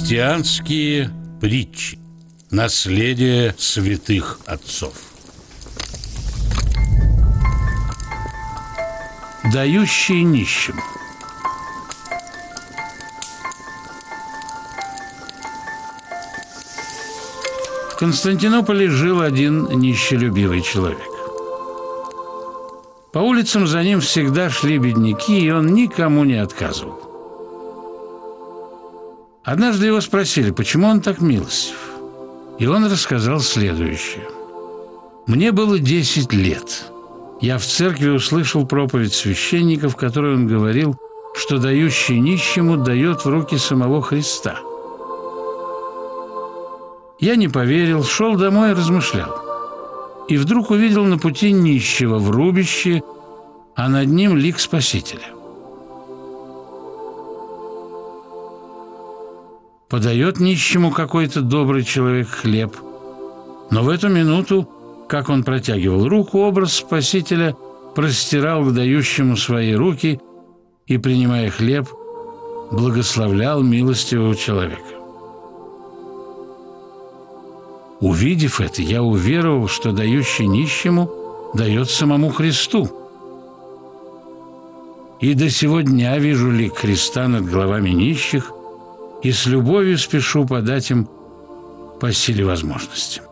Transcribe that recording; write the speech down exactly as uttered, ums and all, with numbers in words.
Христианские притчи. Наследие святых отцов. Дающий нищим. В Константинополе жил один нищелюбивый человек. По улицам за ним всегда шли бедняки, и он никому не отказывал. Однажды его спросили, почему он так милостив. И он рассказал следующее. «Мне было десять лет. Я в церкви услышал проповедь священника, в которой он говорил, что дающий нищему дает в руки самого Христа. Я не поверил, шел домой и размышлял. И вдруг увидел на пути нищего в рубище, а над ним лик Спасителя. Подает нищему какой-то добрый человек хлеб, но в эту минуту, как он протягивал руку, образ Спасителя простирал к дающему свои руки и, принимая хлеб, благословлял милостивого человека. Увидев это, я уверовал, что дающий нищему дает самому Христу. И до сего дня вижу лик Христа над головами нищих, и с любовью спешу подать им по силе возможности».